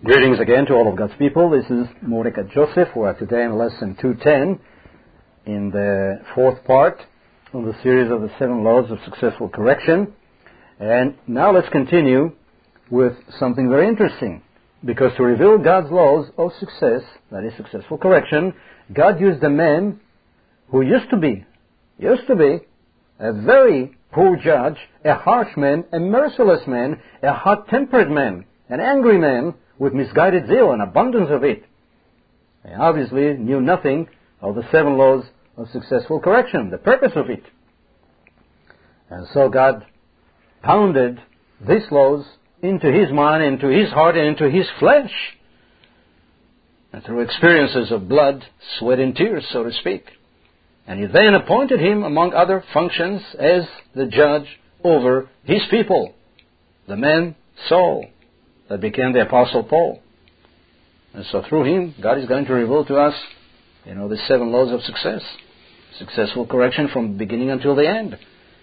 Greetings again to all of God's people. This is Mordecai Joseph. We are today in lesson 210 in the fourth part of the series of the 7 laws of successful correction. And now let's continue with something very interesting. Because to reveal God's laws of success, that is successful correction, God used a man who used to be a very poor judge, a harsh man, a merciless man, a hot-tempered man, an angry man, with misguided zeal and abundance of it. He obviously knew nothing of the 7 laws of successful correction, the purpose of it. And so God pounded these laws into his mind, into his heart, and into his flesh. And through experiences of blood, sweat, and tears, so to speak. And he then appointed him, among other functions, as the judge over his people, the man Saul, that became the Apostle Paul. And so through him, God is going to reveal to us, the 7 laws of success. Successful correction from beginning until the end.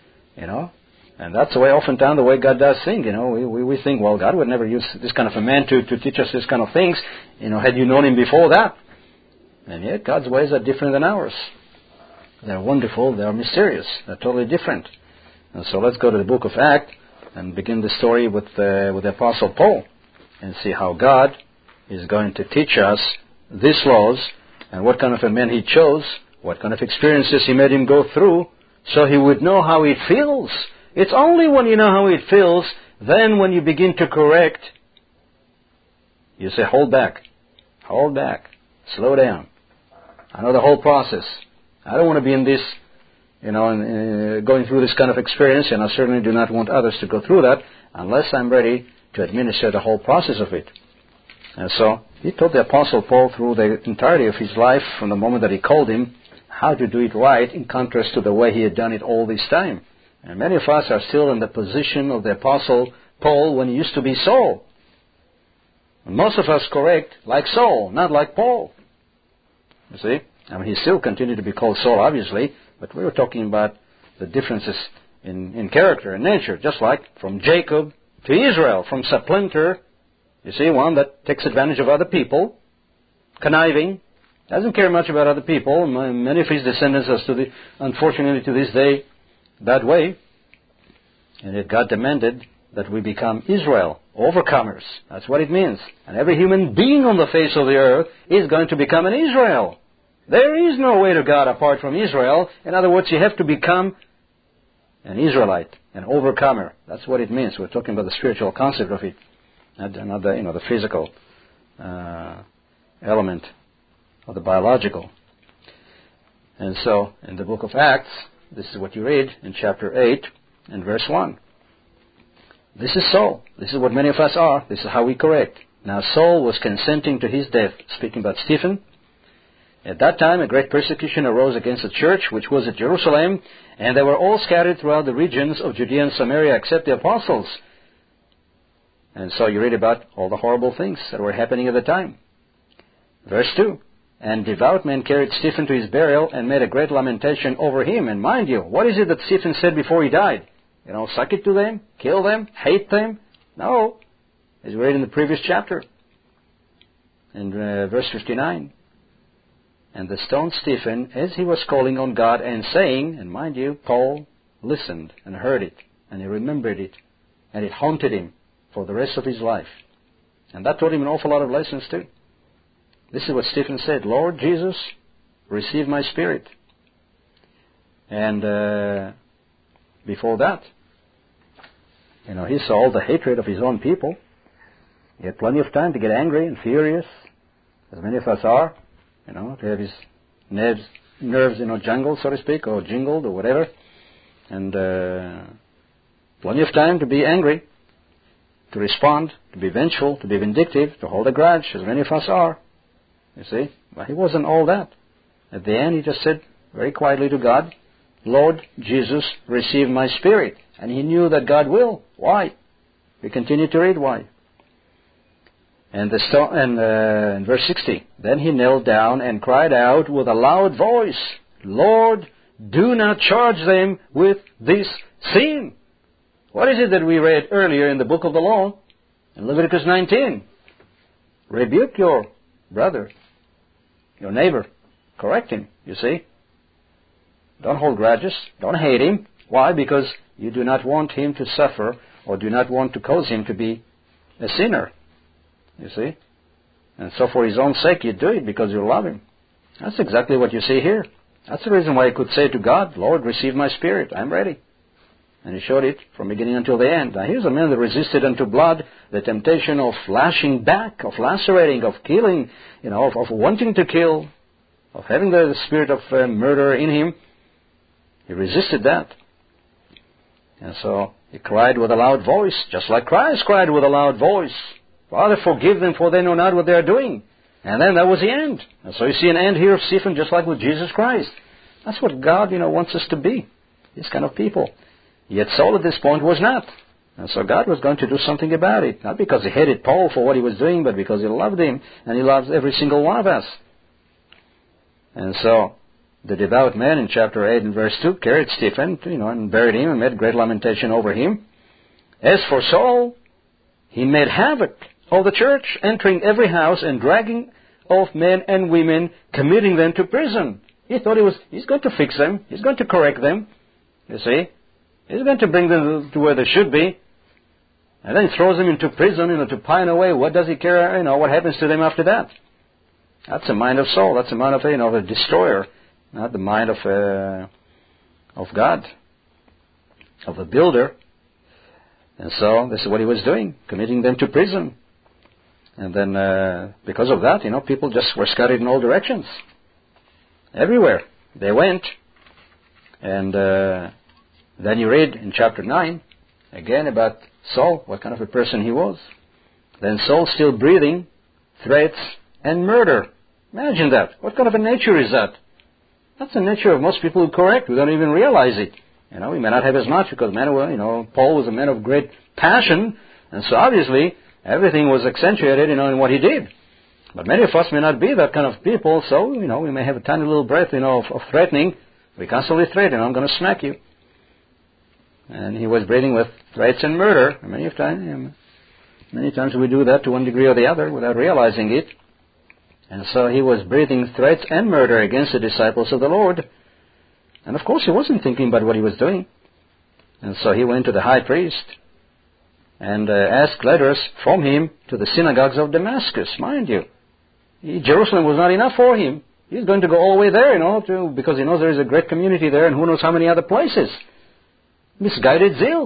And that's the way, oftentimes, the way God does things. We think, well, God would never use this kind of a man to teach us this kind of things, had you known him before that. And yet, God's ways are different than ours. They're wonderful, they're mysterious, they're totally different. And so let's go to the book of Acts and begin the story with the Apostle Paul, and see how God is going to teach us these laws, and what kind of a man he chose, what kind of experiences he made him go through, so he would know how it feels. It's only when you know how it feels, then when you begin to correct, you say, hold back, slow down. I know the whole process. I don't want to be in this, going through this kind of experience, and I certainly do not want others to go through that unless I'm ready to administer the whole process of it. And so he taught the Apostle Paul through the entirety of his life, from the moment that he called him, how to do it right, in contrast to the way he had done it all this time. And many of us are still in the position of the Apostle Paul when he used to be Saul. And most of us correct like Saul, not like Paul. You see? He still continued to be called Saul, obviously, but we were talking about the differences in character and nature, just like from Jacob to Israel, from supplanter, one that takes advantage of other people, conniving, doesn't care much about other people. Many of his descendants are unfortunately to this day that way. And yet God demanded that we become Israel, overcomers. That's what it means. And every human being on the face of the earth is going to become an Israel. There is no way to God apart from Israel. In other words, you have to become an Israelite, an overcomer. That's what it means. We're talking about the spiritual concept of it, not the physical element or the biological. And so, in the book of Acts, this is what you read in chapter 8 and verse 1. This is Saul. This is what many of us are. This is how we correct. Now Saul was consenting to his death. Speaking about Stephen. At that time, a great persecution arose against the church, which was at Jerusalem, and they were all scattered throughout the regions of Judea and Samaria, except the apostles. And so you read about all the horrible things that were happening at the time. Verse 2. And devout men carried Stephen to his burial and made a great lamentation over him. And mind you, what is it that Stephen said before he died? Suck it to them? Kill them? Hate them? No. As we read in the previous chapter. In verse 59. And they stoned Stephen as he was calling on God and saying, and mind you, Paul listened and heard it, and he remembered it, and it haunted him for the rest of his life. And that taught him an awful lot of lessons too. This is what Stephen said, Lord Jesus, receive my spirit. And before that, he saw all the hatred of his own people. He had plenty of time to get angry and furious, as many of us are. To have his nerves, jangled, so to speak, or jingled, or whatever. And plenty of time to be angry, to respond, to be vengeful, to be vindictive, to hold a grudge, as many of us are. You see? But he wasn't all that. At the end, he just said very quietly to God, Lord Jesus, receive my spirit. And he knew that God will. Why? We continue to read why. And in verse 60, then he knelt down and cried out with a loud voice, Lord, do not charge them with this sin. What is it that we read earlier in the book of the law, in Leviticus 19? rebuke your brother, your neighbor. Correct him, you see. Don't hold grudges. Don't hate him. Why? Because you do not want him to suffer or do not want to cause him to be a sinner. You see? And so for his own sake you do it because you love him. That's exactly what you see here. That's the reason why he could say to God, Lord, receive my spirit. I'm ready. And he showed it from beginning until the end. Now here's a man that resisted unto blood the temptation of lashing back, of lacerating, of killing, of wanting to kill, of having the spirit of murder in him. He resisted that. And so he cried with a loud voice, just like Christ cried with a loud voice. Father, forgive them, for they know not what they are doing. And then that was the end. And so you see an end here of Stephen, just like with Jesus Christ. That's what God, wants us to be. These kind of people. Yet Saul at this point was not. And so God was going to do something about it. Not because he hated Paul for what he was doing, but because he loved him. And he loves every single one of us. And so the devout man in chapter 8 and verse 2 carried Stephen, and buried him and made great lamentation over him. As for Saul, he made havoc of the church, entering every house and dragging off men and women, committing them to prison. He thought he's going to fix them. He's going to correct them. You see? He's going to bring them to where they should be. And then he throws them into prison, to pine away. What does he care, what happens to them after that? That's the mind of Saul. That's the mind of, a destroyer. Not the mind of God, of a builder. And so this is what he was doing, committing them to prison. And then because of that, people just were scattered in all directions. Everywhere they went. And then you read in chapter 9, again about Saul, what kind of a person he was. Then Saul still breathing threats and murder. Imagine that. What kind of a nature is that? That's the nature of most people who correct. We don't even realize it. We may not have as much because Paul was a man of great passion, and so obviously everything was accentuated, in what he did. But many of us may not be that kind of people, so, we may have a tiny little breath, of threatening. We constantly threaten, I'm going to smack you. And he was breathing with threats and murder. Many times we do that to one degree or the other without realizing it. And so he was breathing threats and murder against the disciples of the Lord. And of course he wasn't thinking about what he was doing. And so he went to the high priest and asked letters from him to the synagogues of Damascus, mind you. Jerusalem was not enough for him. He's going to go all the way there, because he knows there is a great community there and who knows how many other places. Misguided zeal.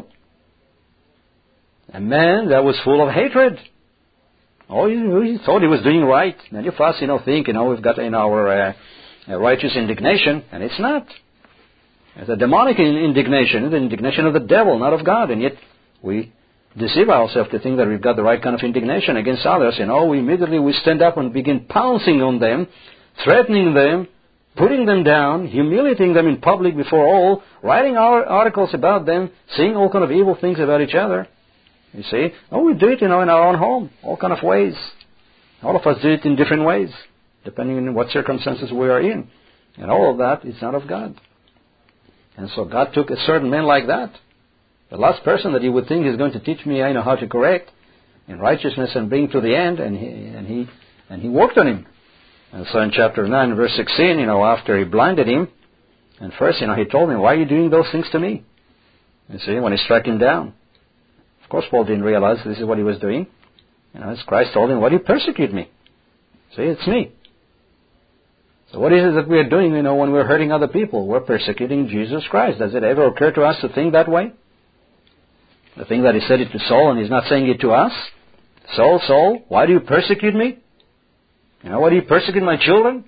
A man that was full of hatred. He thought he was doing right. Many of us, think, we've got our righteous indignation, and it's not. It's a demonic indignation, the indignation of the devil, not of God, and yet we deceive ourselves to think that we've got the right kind of indignation against others. We immediately stand up and begin pouncing on them, threatening them, putting them down, humiliating them in public before all, writing articles about them, saying all kind of evil things about each other. You see? We do it, in our own home, all kind of ways. All of us do it in different ways, depending on what circumstances we are in. And all of that is not of God. And so God took a certain man like that, the last person that you would think is going to teach me, how to correct in righteousness and bring to the end, and he worked on him. And so in chapter 9, verse 16, after he blinded him, and first, he told him, why are you doing those things to me? You see, when he struck him down. Of course, Paul didn't realize this is what he was doing. As Christ told him, why do you persecute me? See, it's me. So what is it that we are doing, when we're hurting other people? We're persecuting Jesus Christ. Does it ever occur to us to think that way? The thing that he said it to Saul, and he's not saying it to us. Saul, Saul, why do you persecute me? Why do you persecute my children?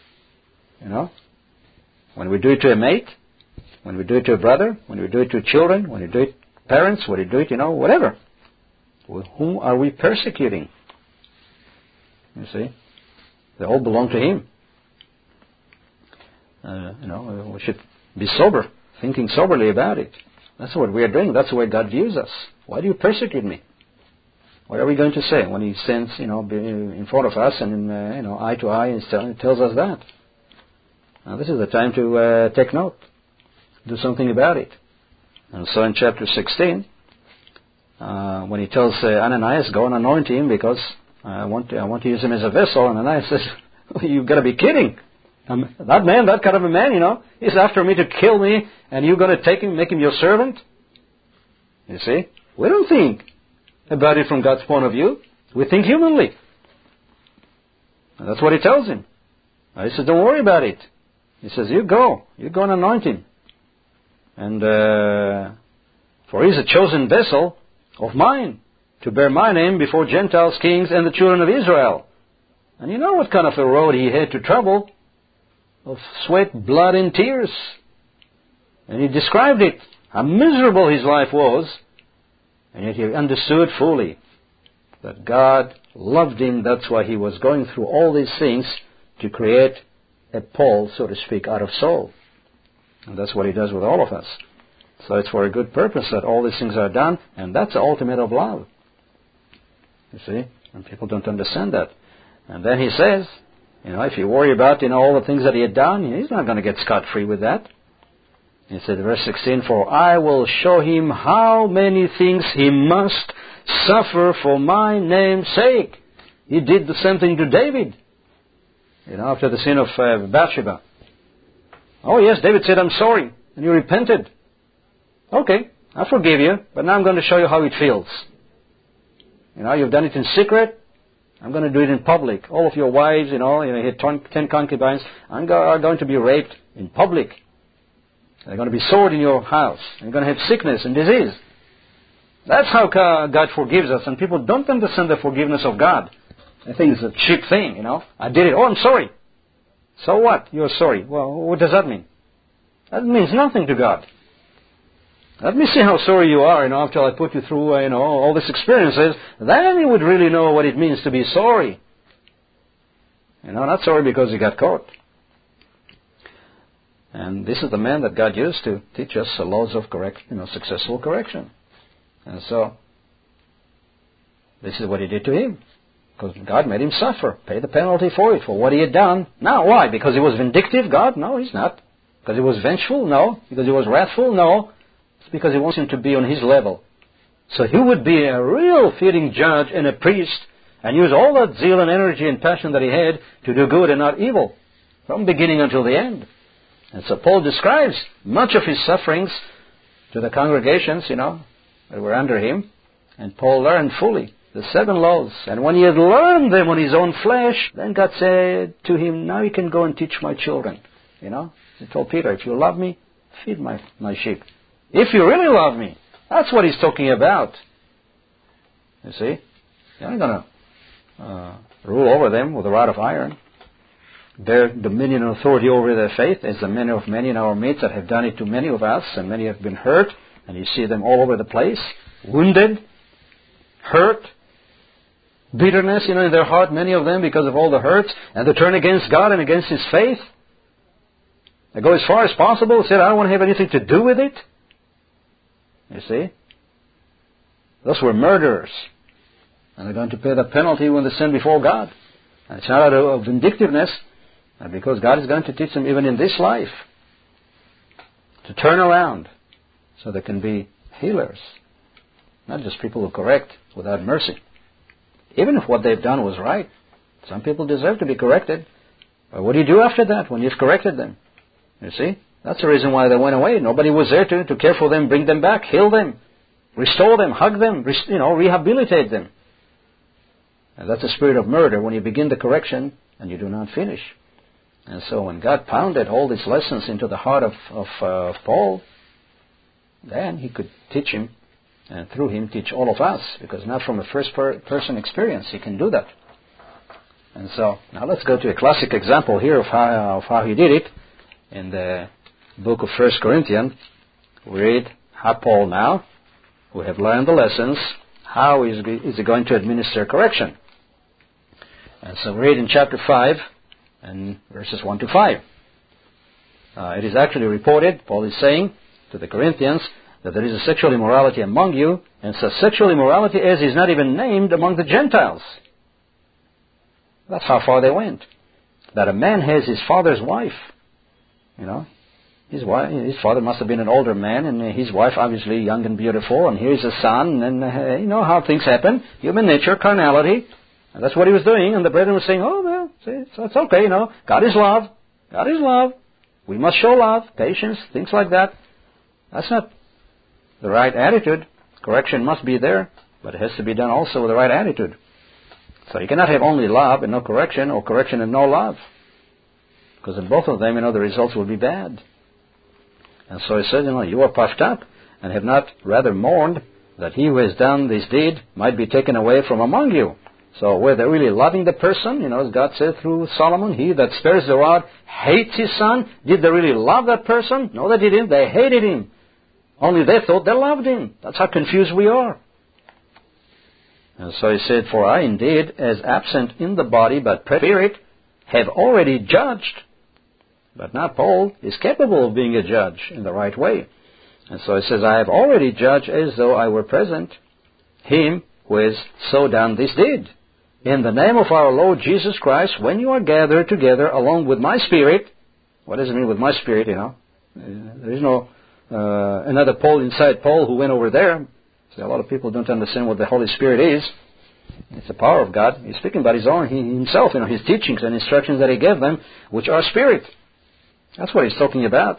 When we do it to a mate, when we do it to a brother, when we do it to children, when we do it to parents, when we do it, whatever. Well, whom are we persecuting? You see? They all belong to him. We should be sober, thinking soberly about it. That's what we are doing. That's the way God views us. Why do you persecute me? What are we going to say when he stands, in front of us and, eye to eye and tells us that? Now, this is the time to take note, do something about it. And so in chapter 16, when he tells Ananias, go and anoint him because I want to use him as a vessel. And Ananias says, you've got to be kidding. That man, that kind of a man, he's after me to kill me, and you're going to take him, make him your servant? You see? We don't think about it from God's point of view. We think humanly. And that's what he tells him. He says, don't worry about it. He says, you go and anoint him. And for he is a chosen vessel of mine to bear my name before Gentiles, kings, and the children of Israel. And you know what kind of a road he had to travel, of sweat, blood, and tears. And he described it, how miserable his life was, and yet he understood fully that God loved him. That's why he was going through all these things to create a Paul, so to speak, out of Saul. And that's what he does with all of us. So it's for a good purpose that all these things are done, and that's the ultimate of love. You see? And people don't understand that. And then he says, if you worry about, all the things that he had done, he's not going to get scot-free with that. He said, verse 16, for I will show him how many things he must suffer for my name's sake. He did the same thing to David, after the sin of Bathsheba. Oh yes, David said, I'm sorry, and you repented. Okay, I forgive you, but now I'm going to show you how it feels. You've done it in secret. I'm going to do it in public. All of your wives, you had 10 concubines, are going to be raped in public. They're going to be sword in your house. You're going to have sickness and disease. That's how God forgives us. And people don't understand the forgiveness of God. They think it's a cheap thing, I did it. Oh, I'm sorry. So what? You're sorry. Well, what does that mean? That means nothing to God. Let me see how sorry you are, after I put you through, all these experiences. Then you would really know what it means to be sorry. Not sorry because you got caught. And this is the man that God used to teach us the laws of successful correction. And so, this is what he did to him. Because God made him suffer, pay the penalty for it, for what he had done. Now, why? Because he was vindictive, God? No, he's not. Because he was vengeful? No. Because he was wrathful? No. It's because he wants him to be on his level. So he would be a real fitting judge and a priest, and use all that zeal and energy and passion that he had to do good and not evil, from beginning until the end. And so Paul describes much of his sufferings to the congregations, that were under him. And Paul learned fully the 7 laws. And when he had learned them on his own flesh, then God said to him, now you can go and teach my children. He told Peter, if you love me, feed my sheep. If you really love me, that's what he's talking about. You see? You're not going to rule over them with a rod of iron. Their dominion and authority over their faith, as the many of many in our midst that have done it to many of us, and many have been hurt, and you see them all over the place, wounded, hurt, bitterness, in their heart, many of them, because of all the hurts, and they turn against God and against His faith. They go as far as possible, say, I don't want to have anything to do with it. You see? Those were murderers. And they're going to pay the penalty when they sin before God. And it's not out of vindictiveness, because God is going to teach them even in this life to turn around so they can be healers. Not just people who correct without mercy. Even if what they've done was right. Some people deserve to be corrected. But what do you do after that when you've corrected them? You see? That's the reason why they went away. Nobody was there to care for them, bring them back, heal them, restore them, hug them, rehabilitate them. And that's the spirit of murder, when you begin the correction and you do not finish. And so when God pounded all these lessons into the heart of Paul, then he could teach him, and through him teach all of us, because now from a first-person experience he can do that. And so now let's go to a classic example here of how he did it. In the book of 1 Corinthians, we read how Paul now, who have learned the lessons, how is he going to administer correction. And so we read in chapter 5 and verses 1 to 5. It is actually reported, Paul is saying to the Corinthians, that there is a sexual immorality among you, and such sexual immorality as is not even named among the Gentiles. That's how far they went. That a man has his father's wife. His father must have been an older man, and his wife obviously young and beautiful, and here's a son, and you know how things happen. Human nature, carnality. And that's what he was doing, and the brethren were saying, oh, well, see, so it's okay, God is love. God is love. We must show love, patience, things like that. That's not the right attitude. Correction must be there, but it has to be done also with the right attitude. So you cannot have only love and no correction, or correction and no love. Because in both of them, the results will be bad. And so he says, you are puffed up, and have not rather mourned that he who has done this deed might be taken away from among you. So were they really loving the person? As God said through Solomon, he that spares the rod hates his son. Did they really love that person? No, they didn't. They hated him. Only they thought they loved him. That's how confused we are. And so he said, for I indeed, as absent in the body, but spirit, have already judged. But now Paul is capable of being a judge in the right way. And so he says, I have already judged as though I were present him who has so done this deed. In the name of our Lord Jesus Christ, when you are gathered together along with my spirit, what does it mean with my spirit, There is no another Paul inside Paul who went over there. So a lot of people don't understand what the Holy Spirit is. It's the power of God. He's speaking about his own, himself, his teachings and instructions that he gave them, which are spirit. That's what he's talking about.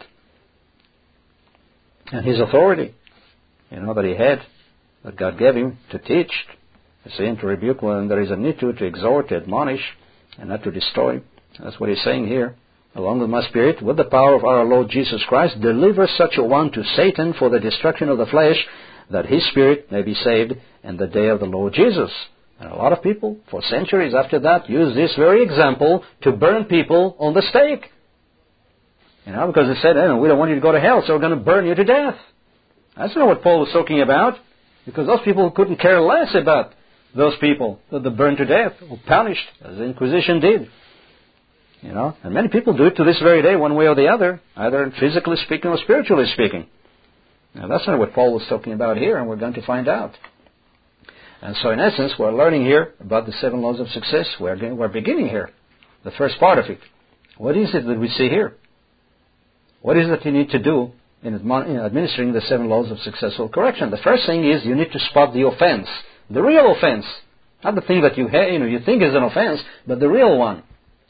And his authority, that he had, that God gave him to teach, and to rebuke when there is a need to exhort, to admonish, and not to destroy. That's what he's saying here. Along with my spirit, with the power of our Lord Jesus Christ, deliver such a one to Satan for the destruction of the flesh, that his spirit may be saved in the day of the Lord Jesus. And a lot of people, for centuries after that, use this very example to burn people on the stake. Because they said, we don't want you to go to hell, so we're going to burn you to death. That's not what Paul was talking about, because those people couldn't care less about those people that they burned to death or punished, as the Inquisition did. And many people do it to this very day, one way or the other, either physically speaking or spiritually speaking. Now, that's not what Paul was talking about here, and we're going to find out. And so, in essence, we're learning here about the 7 laws of success. We're beginning here, the first part of it. What is it that we see here? What is it that you need to do in administering the 7 laws of successful correction? The first thing is you need to spot the offense, the real offense, not the thing that you think is an offense, but the real one.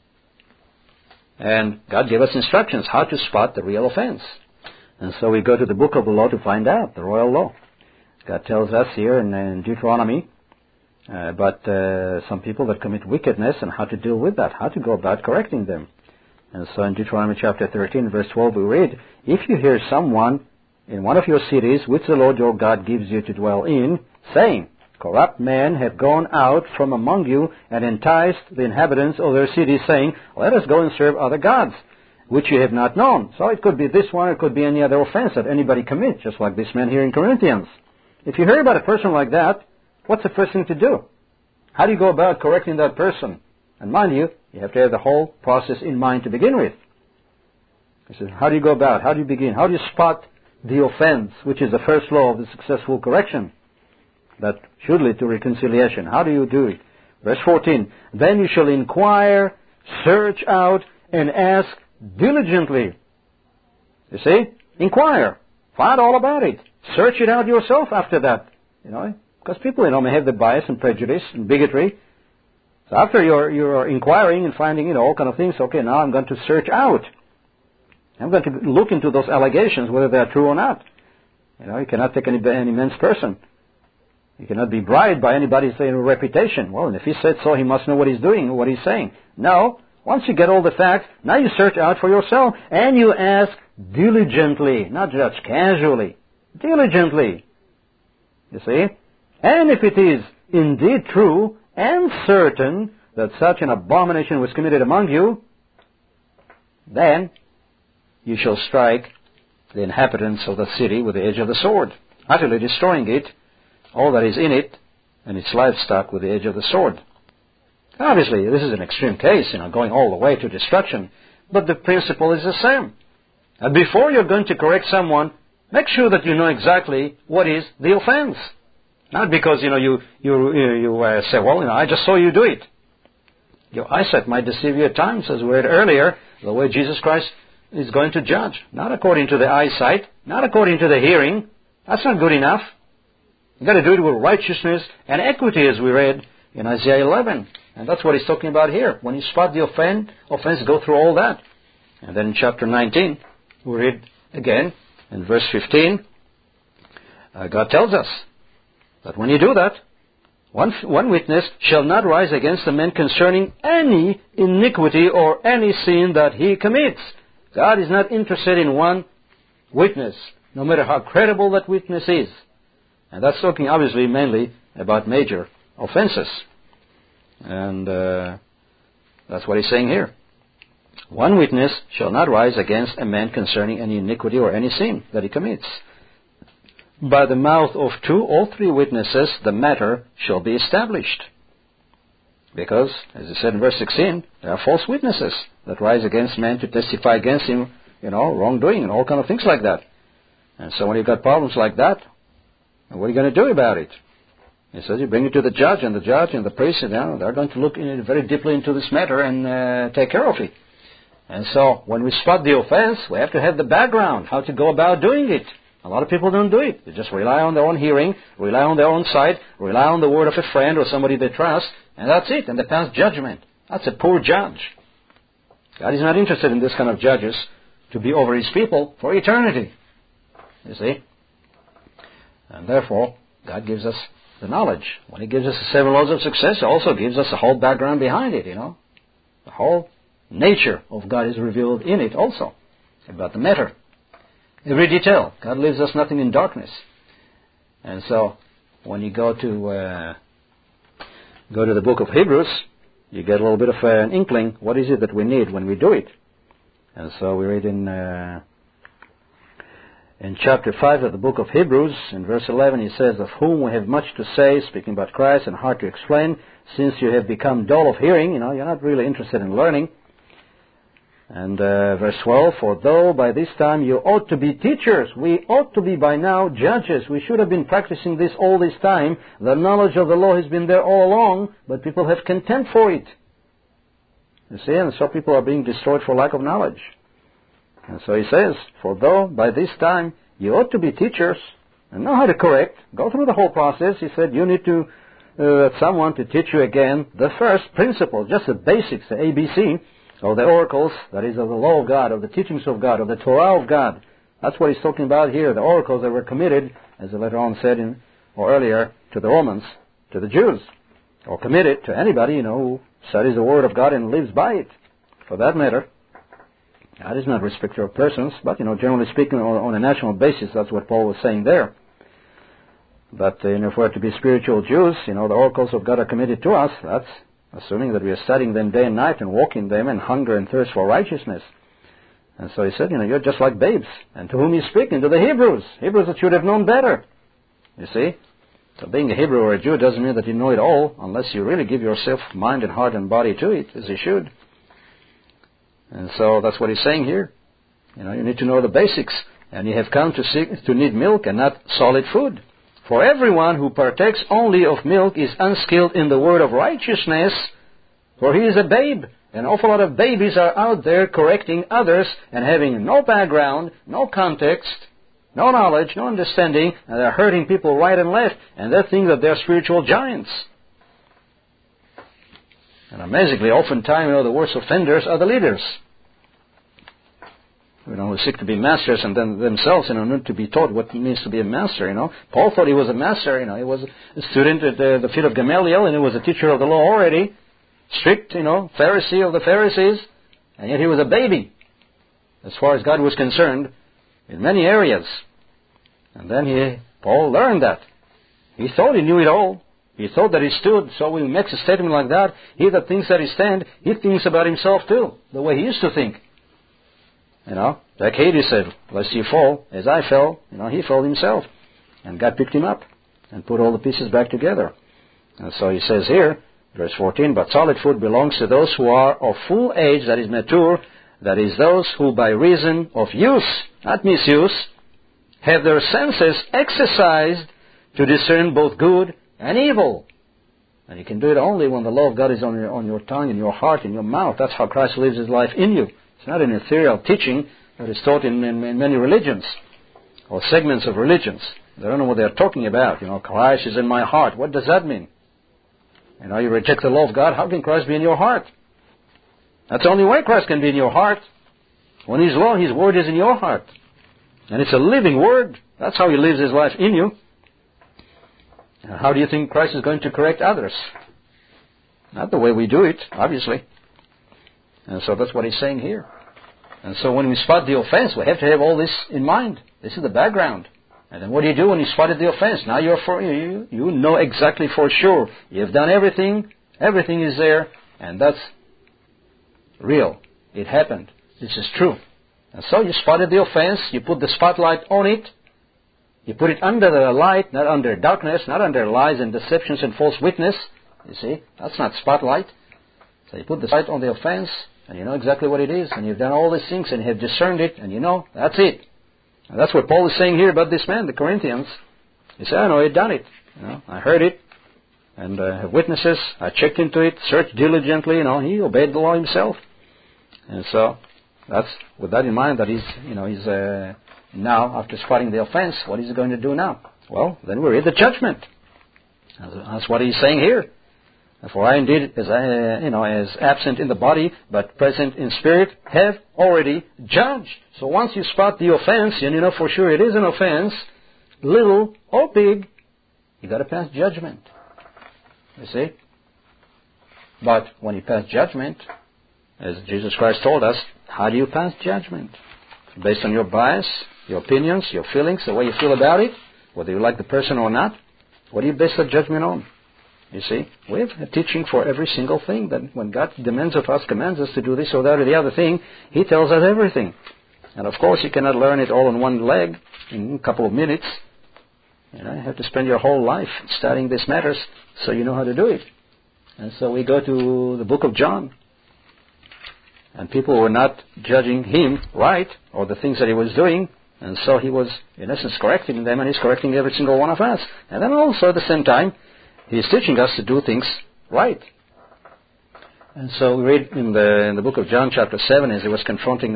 And God gave us instructions how to spot the real offense. And so we go to the book of the law to find out, the royal law. God tells us here in Deuteronomy about some people that commit wickedness and how to deal with that, how to go about correcting them. And so in Deuteronomy chapter 13, verse 12, we read, if you hear someone in one of your cities, which the Lord your God gives you to dwell in, saying, corrupt men have gone out from among you and enticed the inhabitants of their cities, saying, let us go and serve other gods, which you have not known. So it could be this one, it could be any other offense that anybody commits, just like this man here in Corinthians. If you hear about a person like that, what's the first thing to do? How do you go about correcting that person? And mind you, you have to have the whole process in mind to begin with. He says, how do you go about? How do you begin? How do you spot the offense, which is the first law of the successful correction that should lead to reconciliation? How do you do it? Verse 14, then you shall inquire, search out, and ask diligently. You see? Inquire. Find all about it. Search it out yourself after that. Because people, may have the bias and prejudice and bigotry. So after you're inquiring and finding, all kind of things, okay, now I'm going to search out. I'm going to look into those allegations, whether they are true or not. You cannot take any man's person. You cannot be bribed by anybody's reputation. Well, and if he said so, he must know what he's doing, what he's saying. No. Once you get all the facts, now you search out for yourself, and you ask diligently, not just casually, diligently. You see? And if it is indeed true and certain that such an abomination was committed among you, then you shall strike the inhabitants of the city with the edge of the sword, utterly destroying it, all that is in it, and its livestock with the edge of the sword. Obviously, this is an extreme case, going all the way to destruction, but the principle is the same. And before you're going to correct someone, make sure that you know exactly what is the offense. Not because, you say, well, I just saw you do it. Your eyesight might deceive you at times, as we read earlier, the way Jesus Christ is going to judge. Not according to the eyesight, not according to the hearing. That's not good enough. You've got to do it with righteousness and equity, as we read in Isaiah 11. And that's what he's talking about here. When you spot the offense, go through all that. And then in chapter 19, we read again in verse 15, God tells us that when you do that, one witness shall not rise against a man concerning any iniquity or any sin that he commits. God is not interested in one witness, no matter how credible that witness is. And that's talking obviously mainly about major offenses. And that's what he's saying here. One witness shall not rise against a man concerning any iniquity or any sin that he commits. By the mouth of 2 or 3 witnesses the matter shall be established. Because, as he said in verse 16, there are false witnesses that rise against man to testify against him, wrongdoing and all kind of things like that. And so when you've got problems like that, what are you going to do about it? He says you bring it to the judge and the priest, they're going to look very deeply into this matter and take care of it. And so when we spot the offense, we have to have the background, how to go about doing it. A lot of people don't do it. They just rely on their own hearing, rely on their own sight, rely on the word of a friend or somebody they trust, and that's it. And they pass judgment. That's a poor judge. God is not interested in this kind of judges to be over His people for eternity. You see? And therefore, God gives us the knowledge. When He gives us the 7 laws of success, He also gives us the whole background behind it, The whole nature of God is revealed in it also, about the matter. Every detail. God leaves us nothing in darkness. And so, when you go to the book of Hebrews, you get a little bit of an inkling, what is it that we need when we do it? And so we read in chapter 5 of the book of Hebrews, in verse 11, he says, of whom we have much to say, speaking about Christ, and hard to explain, since you have become dull of hearing, you're not really interested in learning. And verse 12, for though by this time you ought to be teachers, we ought to be by now judges. We should have been practicing this all this time. The knowledge of the law has been there all along, but people have contempt for it. You see, and so people are being destroyed for lack of knowledge. And so he says, for though by this time you ought to be teachers and know how to correct, go through the whole process, he said you need to someone to teach you again the first principles, just the basics, the ABC, of the oracles, that is, of the law of God, of the teachings of God, of the Torah of God. That's what he's talking about here, the oracles that were committed, as he later on said earlier, to the Romans, to the Jews, or committed to anybody, who studies the Word of God and lives by it. For that matter, God is not a respecter of persons, but, generally speaking, on a national basis, that's what Paul was saying there. But, if we're to be spiritual Jews, the oracles of God are committed to us, that's assuming that we are studying them day and night and walk in them and hunger and thirst for righteousness. And so he said, you're just like babes. And to whom he's speaking? To the Hebrews. Hebrews that should have known better. You see? So being a Hebrew or a Jew doesn't mean that you know it all, unless you really give yourself mind and heart and body to it, as you should. And so that's what he's saying here. You need to know the basics. And you have come to need milk and not solid food. For everyone who partakes only of milk is unskilled in the word of righteousness, for he is a babe. An awful lot of babies are out there correcting others and having no background, no context, no knowledge, no understanding, and they're hurting people right and left, and they think that they're spiritual giants. And amazingly, oftentimes, the worst offenders are the leaders. Who seek to be masters and then themselves, need to be taught what it means to be a master, Paul thought he was a master, he was a student at the feet of Gamaliel, and he was a teacher of the law already. Strict, Pharisee of the Pharisees, and yet he was a baby, as far as God was concerned, in many areas. And then Paul learned that. He thought he knew it all. He thought that he stood, so when he makes a statement like that, he that thinks that he stands, he thinks about himself too, the way he used to think. Like Hades said, lest you fall, as I fell, he fell himself. And God picked him up and put all the pieces back together. And so he says here, verse 14, but solid food belongs to those who are of full age, that is mature, that is those who by reason of use, not misuse, have their senses exercised to discern both good and evil. And you can do it only when the law of God is on your tongue, in your heart, in your mouth. That's how Christ lives His life in you. It's not an ethereal teaching that is taught in many religions or segments of religions. They don't know what they're talking about. Christ is in my heart. What does that mean? You reject the law of God, how can Christ be in your heart? That's the only way Christ can be in your heart. When His law, His word is in your heart. And it's a living word. That's how He lives His life in you. How do you think Christ is going to correct others? Not the way we do it, obviously. And so that's what He's saying here. And so when we spot the offense, we have to have all this in mind. This is the background. And then what do you do when you spotted the offense? Now you know exactly for sure. You've done everything. Everything is there. And that's real. It happened. This is true. And so you spotted the offense. You put the spotlight on it. You put it under the light, not under darkness, not under lies and deceptions and false witness. You see, that's not spotlight. So you put the light on the offense, and you know exactly what it is, and you've done all these things, and you have discerned it, and you know, that's it. And that's what Paul is saying here about this man, the Corinthians. He said, I know he'd done it. I heard it, and I have witnesses. I checked into it, searched diligently. He obeyed the law himself. And so that's with that in mind that he's now, after spotting the offense, what is he going to do now? Well, then we read the judgment. That's what he's saying here. For I indeed, as absent in the body, but present in spirit, have already judged. So once you spot the offense, and you know for sure it is an offense, little or big, you got to pass judgment. You see? But when you pass judgment, as Jesus Christ told us, how do you pass judgment? Based on your bias, your opinions, your feelings, the way you feel about it, whether you like the person or not. What do you base that judgment on? You see, we have a teaching for every single thing, that when God demands of us, commands us to do this or that or the other thing, He tells us everything. And of course, you cannot learn it all on one leg in a couple of minutes. You have to spend your whole life studying these matters so you know how to do it. And so we go to the book of John. And people were not judging him right, or the things that he was doing, and so he was, in essence, correcting them, and he's correcting every single one of us. And then also, at the same time, he's teaching us to do things right. And so we read in the book of John, chapter 7, as he was confronting,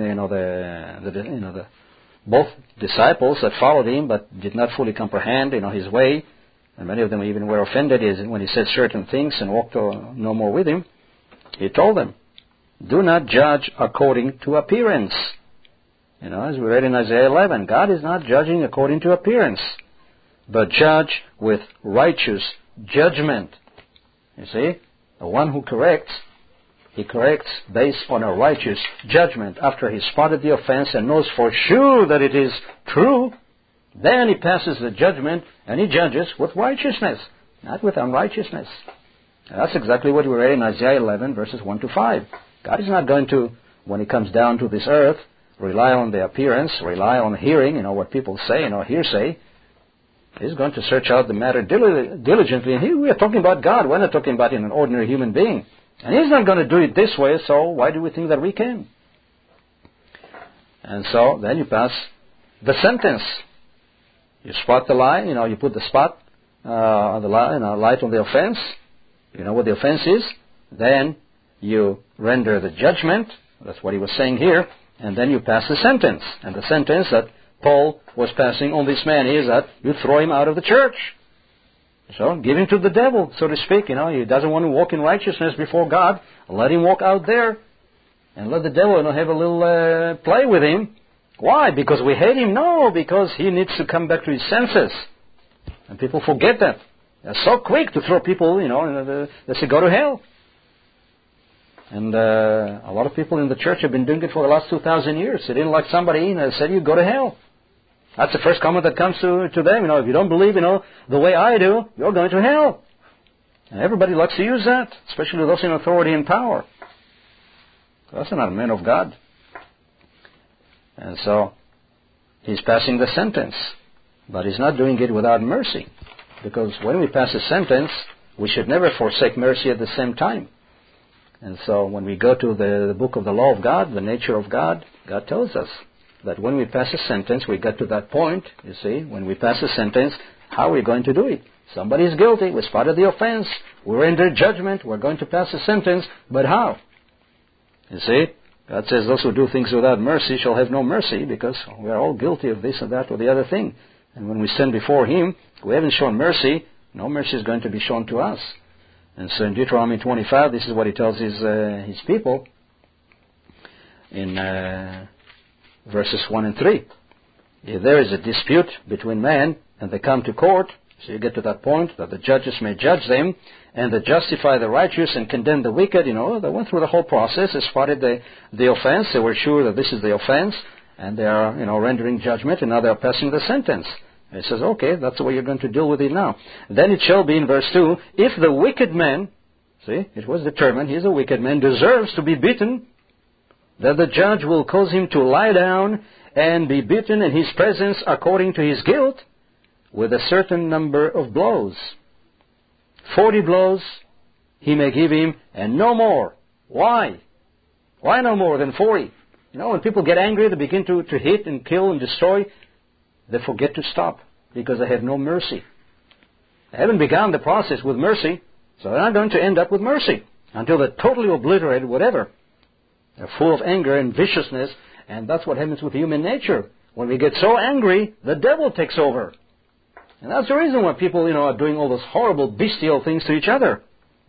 both disciples that followed him, but did not fully comprehend, his way, and many of them even were offended when he said certain things and walked no more with him. He told them, do not judge according to appearance. As we read in Isaiah 11, God is not judging according to appearance, but judge with righteous judgment. You see, the one who corrects, he corrects based on a righteous judgment. After he spotted the offense and knows for sure that it is true, then he passes the judgment and he judges with righteousness, not with unrighteousness. And that's exactly what we read in Isaiah 11, verses 1 to 5. God is not going to, when He comes down to this earth, rely on the appearance, rely on hearing, what people say, hearsay. He's going to search out the matter diligently. And here we are talking about God. We're not talking about an ordinary human being. And He's not going to do it this way, so why do we think that we can? And so then you pass the sentence. You spot the lie, you put the spot on the lie, light on the offense. You know what the offense is. Then you render the judgment. That's what he was saying here. And then you pass the sentence. And the sentence that Paul was passing on this man is that you throw him out of the church. So give him to the devil, so to speak. He doesn't want to walk in righteousness before God. Let him walk out there. And let the devil have a little play with him. Why? Because we hate him? No, because he needs to come back to his senses. And people forget that. They're so quick to throw people, they say, go to hell. And a lot of people in the church have been doing it for the last 2,000 years. They didn't like somebody and they said, you go to hell. That's the first comment that comes to them. If you don't believe, the way I do, you're going to hell. And everybody likes to use that, especially those in authority and power. Those are not men of God. And so, he's passing the sentence. But he's not doing it without mercy. Because when we pass a sentence, we should never forsake mercy at the same time. And so when we go to the book of the law of God, the nature of God, God tells us that when we pass a sentence, we get to that point, you see, when we pass a sentence, how are we going to do it? Somebody is guilty, we spotted the offense, we're under judgment, we're going to pass a sentence, but how? You see, God says those who do things without mercy shall have no mercy, because we are all guilty of this or that or the other thing. And when we stand before Him, we haven't shown mercy, no mercy is going to be shown to us. And so in Deuteronomy 25, this is what he tells his people in verses 1 and 3. If there is a dispute between men and they come to court, so you get to that point that the judges may judge them, and they justify the righteous and condemn the wicked. They went through the whole process. They spotted the offense. They were sure that this is the offense, and they are, rendering judgment, and now they are passing the sentence. And he says, okay, that's the way you're going to deal with it now. Then it shall be in verse 2, if the wicked man, see, it was determined, he's a wicked man, deserves to be beaten, that the judge will cause him to lie down and be beaten in his presence according to his guilt, with a certain number of blows. 40 blows he may give him, and no more. Why? Why no more than 40? When people get angry, they begin to hit and kill and destroy. They forget to stop because they have no mercy. They haven't begun the process with mercy, so they're not going to end up with mercy until they're totally obliterated, whatever. They're full of anger and viciousness, and that's what happens with human nature. When we get so angry, the devil takes over. And that's the reason why people, are doing all those horrible, bestial things to each other.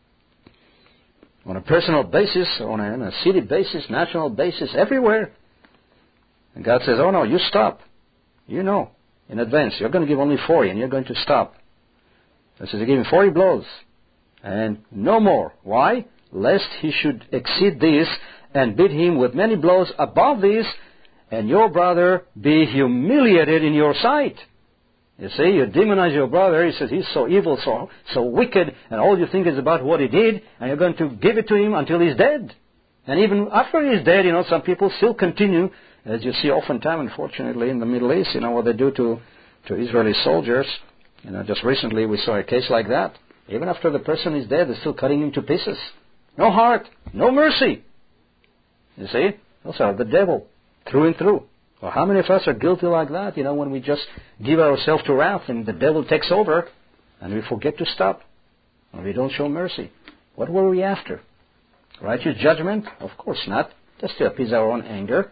On a personal basis, on a city basis, national basis, everywhere. And God says, oh no, you stop. You know in advance, you're going to give only 40 and you're going to stop. He says, you give him 40 blows and no more. Why? Lest he should exceed this and beat him with many blows above this, and your brother be humiliated in your sight. You see, you demonize your brother. He says he's so evil, so wicked, and all you think is about what he did, and you're going to give it to him until he's dead. And even after he's dead, some people still continue, as you see oftentimes, unfortunately, in the Middle East, what they do to Israeli soldiers. Just recently we saw a case like that. Even after the person is dead, they're still cutting him to pieces. No heart, no mercy. You see, those are the devil, through and through. Well, how many of us are guilty like that, when we just give ourselves to wrath and the devil takes over and we forget to stop and we don't show mercy? What were we after? Righteous judgment? Of course not. Just to appease our own anger.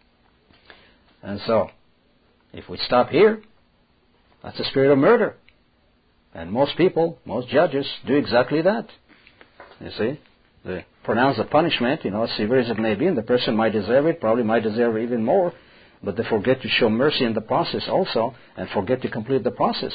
And so, if we stop here, that's a spirit of murder. And most people, most judges, do exactly that. You see? They pronounce the punishment, as severe as it may be, and the person might deserve it, probably might deserve even more. But they forget to show mercy in the process also, and forget to complete the process.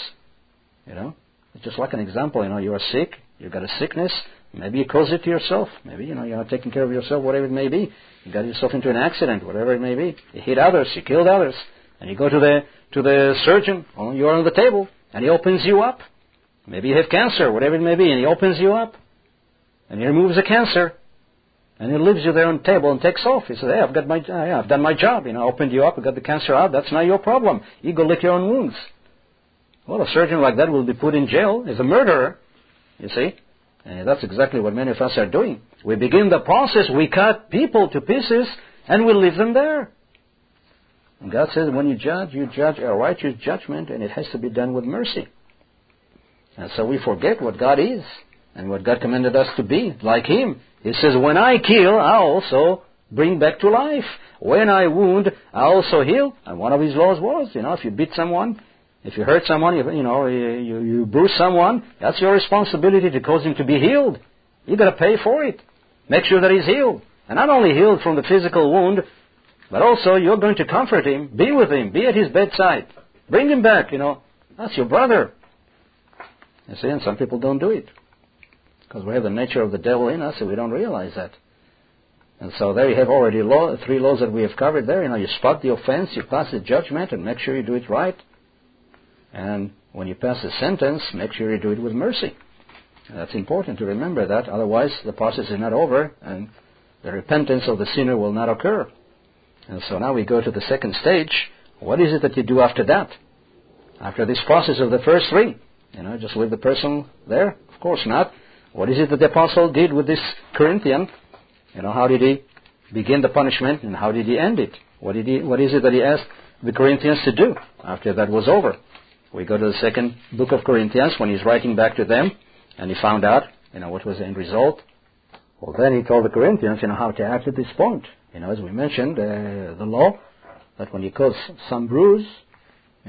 It's just like an example. You are sick, you've got a sickness, maybe you caused it to yourself. Maybe, you're not taking care of yourself, whatever it may be. You got yourself into an accident, whatever it may be. You hit others, you killed others. And you go to the surgeon, you are on the table, and he opens you up. Maybe you have cancer, whatever it may be, and he opens you up. And he removes the cancer. And he leaves you there on the table and takes off. He says, hey, I've done my job. I opened you up, I got the cancer out. That's not your problem. You go lick your own wounds. Well, a surgeon like that will be put in jail as a murderer, you see. And that's exactly what many of us are doing. We begin the process, we cut people to pieces, and we leave them there. And God says, when you judge a righteous judgment, and it has to be done with mercy. And so we forget what God is, and what God commanded us to be, like Him. He says, when I kill, I also bring back to life. When I wound, I also heal. And one of His laws was, if you beat someone, if you hurt someone, you bruise someone, that's your responsibility to cause him to be healed. You've got to pay for it. Make sure that he's healed. And not only healed from the physical wound, but also you're going to comfort him, be with him, be at his bedside. Bring him back, That's your brother. You see, and some people don't do it. Because we have the nature of the devil in us, and we don't realize that. And so there you have already 3 laws that we have covered there. You spot the offense, you pass the judgment, and make sure you do it right. And when you pass the sentence, make sure you do it with mercy. And that's important to remember that. Otherwise, the process is not over, and the repentance of the sinner will not occur. And so now we go to the second stage. What is it that you do after that? After this process of the first 3? Just leave the person there? Of course not. What is it that the apostle did with this Corinthian? How did he begin the punishment, and how did he end it? What is it that he asked the Corinthians to do after that was over? We go to the second book of Corinthians when he's writing back to them, and he found out, what was the end result. Well, then he told the Corinthians, how to act at this point. As we mentioned, the law, that when you cause some bruise,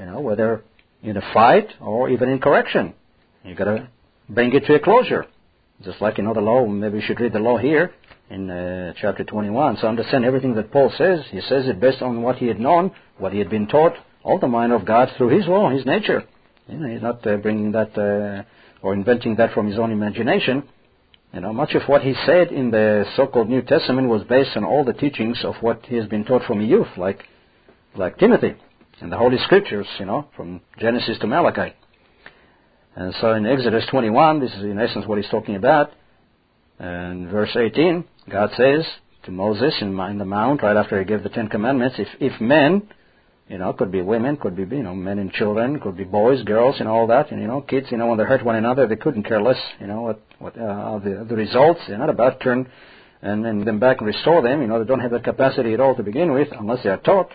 whether in a fight or even in correction, you've got to bring it to a closure. Just like, the law, maybe we should read the law here in chapter 21. So understand everything that Paul says. He says it based on what he had known, what he had been taught, all the mind of God through his law, his nature. He's not bringing that or inventing that from his own imagination. Much of what he said in the so-called New Testament was based on all the teachings of what he has been taught from youth, like Timothy and the Holy Scriptures, from Genesis to Malachi. And so in Exodus 21, this is in essence what he's talking about. And verse 18, God says to Moses in the mount, right after he gave the Ten Commandments, if men, could be women, could be, men and children, could be boys, girls, and all that, and, kids, when they hurt one another, they couldn't care less, what are the results. They're not about to turn and them back and restore them. They don't have that capacity at all to begin with, unless they are taught.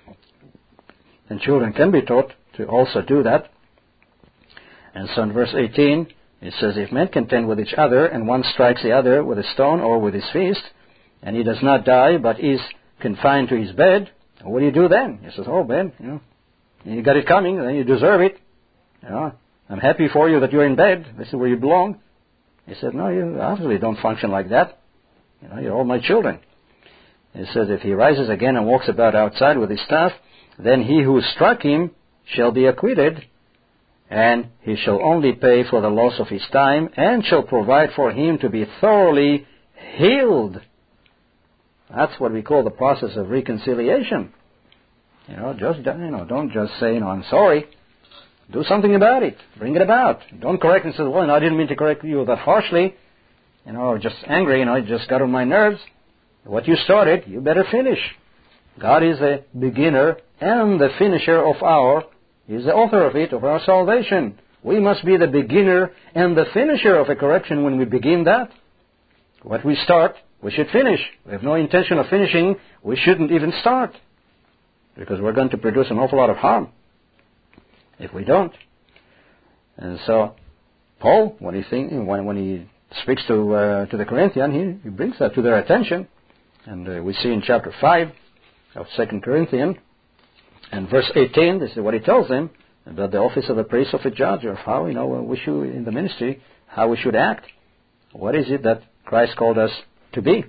And children can be taught to also do that. And so in verse 18, it says, if men contend with each other, and one strikes the other with a stone or with his fist, and he does not die, but is confined to his bed, what do you do then? He says, oh, Ben, you got it coming, then you deserve it. I'm happy for you that you're in bed. This is where you belong. He said, no, you obviously don't function like that. You're all my children. He says, if he rises again and walks about outside with his staff, then he who struck him shall be acquitted, and he shall only pay for the loss of his time, and shall provide for him to be thoroughly healed. That's what we call the process of reconciliation. Don't just say, I'm sorry. Do something about it. Bring it about. Don't correct and say, well, I didn't mean to correct you that harshly. Just angry, it just got on my nerves. What you started, you better finish. God is the beginner and the finisher of He's the author of our salvation. We must be the beginner and the finisher of a correction when we begin that. What we start, we should finish. We have no intention of finishing, we shouldn't even start. Because we're going to produce an awful lot of harm if we don't. And so, Paul, when he speaks to the Corinthians, he brings that to their attention. And we see in chapter 5 of 2 Corinthians, and verse 18, this is what he tells them about the office of a priest, of a judge, or how, we should, in the ministry, how we should act. What is it that Christ called us to be?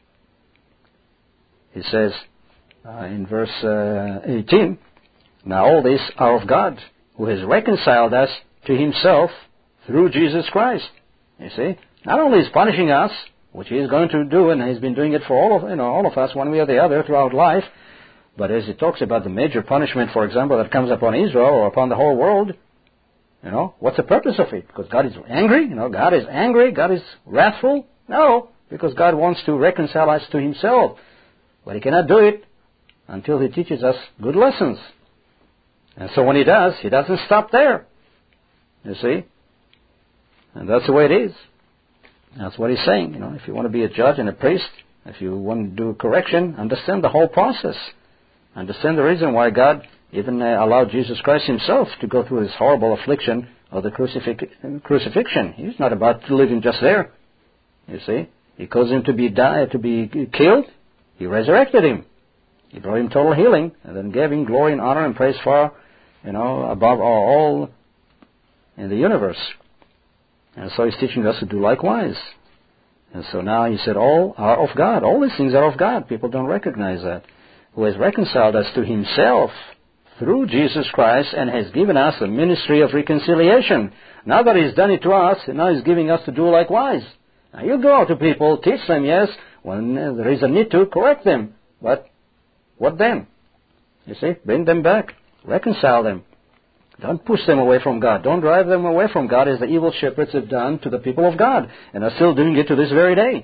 He says in verse 18, now all these are of God, who has reconciled us to himself through Jesus Christ. You see, not only is punishing us, which he is going to do, and he's been doing it for all of us, one way or the other, throughout life, but as it talks about the major punishment, for example, that comes upon Israel or upon the whole world, what's the purpose of it? Because God is angry? God is angry? God is wrathful? No, because God wants to reconcile us to himself. But he cannot do it until he teaches us good lessons. And so when he does, he doesn't stop there. You see? And that's the way it is. That's what he's saying. If you want to be a judge and a priest, if you want to do correction, understand the whole process. Understand the reason why God even allowed Jesus Christ himself to go through this horrible affliction of the crucifixion. He's not about to leave him just there. You see? He caused him to be killed. He resurrected him. He brought him total healing, and then gave him glory and honor and praise far, above all in the universe. And so he's teaching us to do likewise. And so now he said, all are of God. All these things are of God. People don't recognize that. Who has reconciled us to himself through Jesus Christ and has given us a ministry of reconciliation. Now that he's done it to us, now he's giving us to do likewise. Now you go to people, teach them, yes, when there is a need to, correct them. But what then? You see, bring them back. Reconcile them. Don't push them away from God. Don't drive them away from God as the evil shepherds have done to the people of God and are still doing it to this very day.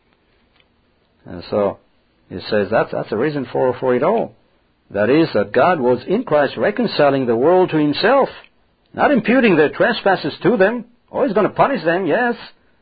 And so, he says that's the reason for it all. That is, that God was in Christ reconciling the world to himself, not imputing their trespasses to them. Oh, he's going to punish them, yes.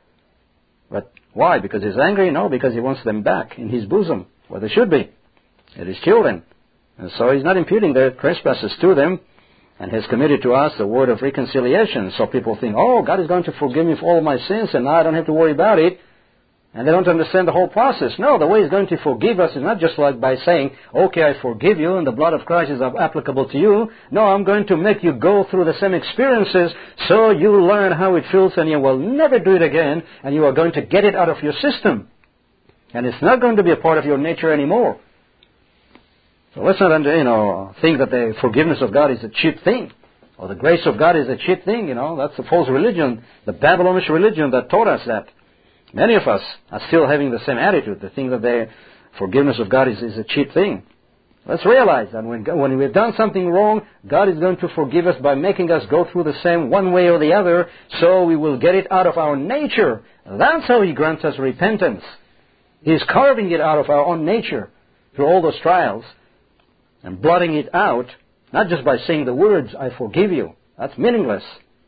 But why? Because he's angry? No, because he wants them back in his bosom, where they should be, at his children. And so he's not imputing their trespasses to them, and has committed to us the word of reconciliation. So people think, oh, God is going to forgive me for all my sins, and now I don't have to worry about it. And they don't understand the whole process. No, the way He's going to forgive us is not just like by saying, okay, I forgive you and the blood of Christ is applicable to you. No, I'm going to make you go through the same experiences so you learn how it feels and you will never do it again and you are going to get it out of your system. And it's not going to be a part of your nature anymore. So let's not think that the forgiveness of God is a cheap thing. Or the grace of God is a cheap thing, That's a false religion, the Babylonish religion that taught us that. Many of us are still having the same attitude. They think that the forgiveness of God is a cheap thing. Let's realize that when we've done something wrong, God is going to forgive us by making us go through the same one way or the other, so we will get it out of our nature. That's how He grants us repentance. He's carving it out of our own nature through all those trials and blotting it out, not just by saying the words, I forgive you. That's meaningless.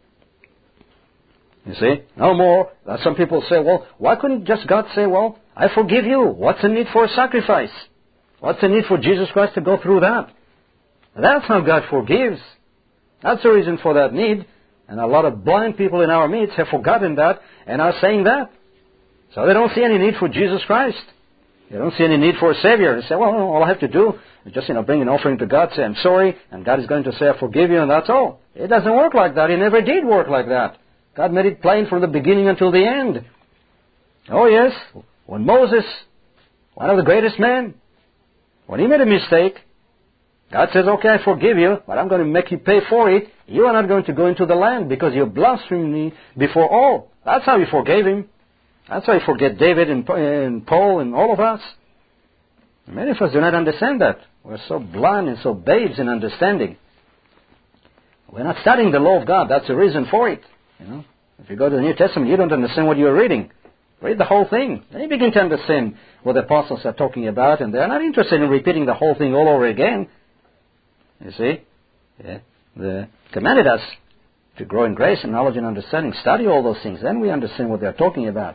You see? No more. Some people say, well, why couldn't just God say, well, I forgive you. What's the need for a sacrifice? What's the need for Jesus Christ to go through that? That's how God forgives. That's the reason for that need. And a lot of blind people in our midst have forgotten that and are saying that. So they don't see any need for Jesus Christ. They don't see any need for a Savior. They say, well, all I have to do is just, bring an offering to God, say, I'm sorry, and God is going to say, I forgive you, and that's all. It doesn't work like that. It never did work like that. God made it plain from the beginning until the end. Oh yes, when Moses, one of the greatest men, when he made a mistake, God says, okay, I forgive you, but I'm going to make you pay for it. You are not going to go into the land because you blasphemed me before all. That's how He forgave him. That's how He forgave David and Paul and all of us. Many of us do not understand that. We're so blind and so babes in understanding. We're not studying the law of God. That's the reason for it. If you go to the New Testament, you don't understand what you're reading. Read the whole thing. Then you begin to understand what the apostles are talking about, and they're not interested in repeating the whole thing all over again. You see? Yeah. They commanded us to grow in grace and knowledge and understanding. Study all those things. Then we understand what they're talking about.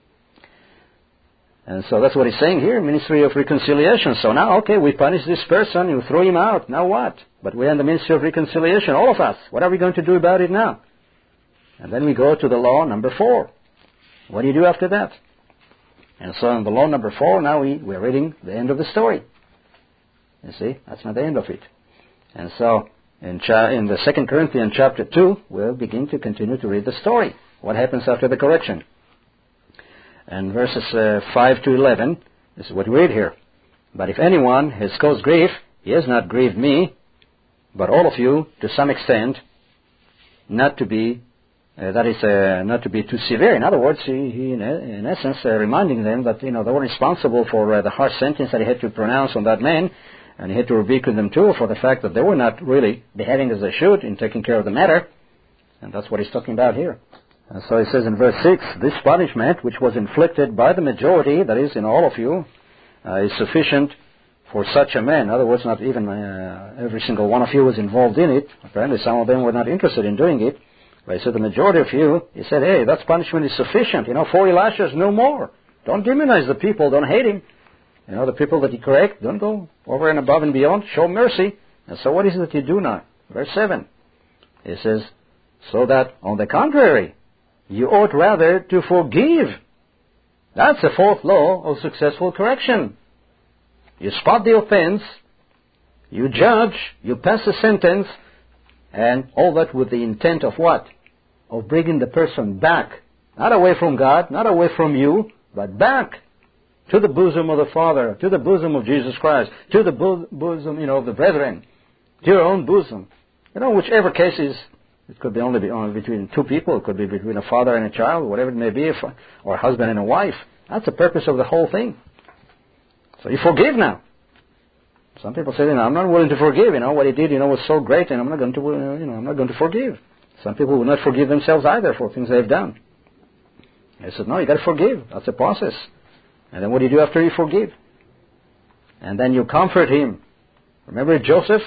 And so that's what He's saying here, ministry of reconciliation. So now, okay, we punish this person, you throw him out. Now what? But we're in the ministry of reconciliation, all of us. What are we going to do about it now? And then we go to the law number 4. What do you do after that? And so in the law number 4, now we're reading the end of the story. You see, that's not the end of it. And so in the 2 Corinthians chapter 2, we'll begin to continue to read the story. What happens after the correction? And verses 5 to 11, this is what we read here. But if anyone has caused grief, he has not grieved me, but all of you to some extent, not to be not to be too severe. In other words, he in essence, reminding them that, they were responsible for the harsh sentence that he had to pronounce on that man, and he had to rebuke them too for the fact that they were not really behaving as they should in taking care of the matter. And that's what he's talking about here. And so he says in verse 6, this punishment which was inflicted by the majority, that is, in all of you, is sufficient for such a man. In other words, not even every single one of you was involved in it. Apparently some of them were not interested in doing it. But he said the majority of you, he said, hey, that punishment is sufficient. 40 lashes, no more. Don't demonize the people. Don't hate him. The people that you correct, don't go over and above and beyond. Show mercy. And so what is it that you do now? Verse 7. He says, so that, on the contrary, you ought rather to forgive. That's the 4th law of successful correction. You spot the offense, you judge, you pass a sentence, and all that with the intent of what? Of bringing the person back. Not away from God, not away from you, but back to the bosom of the Father, to the bosom of Jesus Christ, to the bosom, of the brethren, to your own bosom. Whichever case is, it could be only between two people, it could be between a father and a child, whatever it may be, or a husband and a wife. That's the purpose of the whole thing. So you forgive now. Some people say, I'm not willing to forgive. What he did, was so great, and I'm not going to, I'm not going to forgive. Some people will not forgive themselves either for things they've done. I said, no, you got to forgive. That's a process. And then what do you do after you forgive? And then you comfort him. Remember Joseph?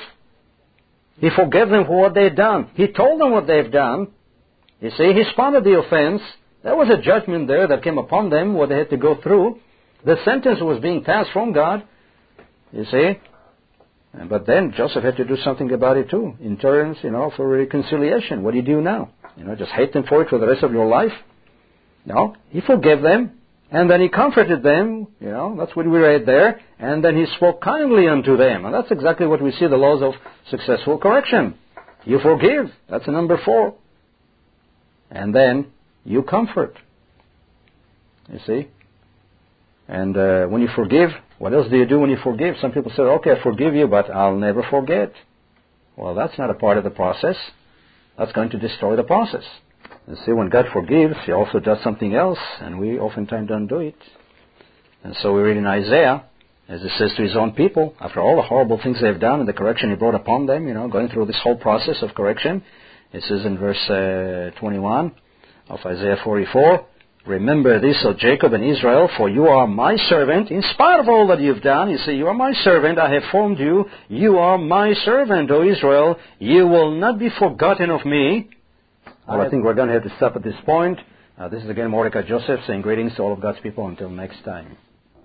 He forgave them for what they had done. He told them what they've done. You see, he spotted the offense. There was a judgment there that came upon them, what they had to go through. The sentence was being passed from God. You see? But then Joseph had to do something about it too, in terms, for reconciliation. What do you do now? Just hate them for it for the rest of your life? No, he forgave them. And then he comforted them, that's what we read there, and then he spoke kindly unto them. And that's exactly what we see the laws of successful correction. You forgive, that's number 4. And then you comfort. You see? And when you forgive, what else do you do when you forgive? Some people say, okay, I forgive you, but I'll never forget. Well, that's not a part of the process. That's going to destroy the process. You see, when God forgives, He also does something else, and we oftentimes don't do it. And so we read in Isaiah, as it says to His own people, after all the horrible things they've done and the correction He brought upon them, going through this whole process of correction, it says in verse 21 of Isaiah 44, remember this, O Jacob and Israel, for you are my servant, in spite of all that you've done. You say, you are my servant, I have formed you. You are my servant, O Israel. You will not be forgotten of me. Well, I think we're going to have to stop at this point. This is again Mordecai Joseph saying greetings to all of God's people until next time.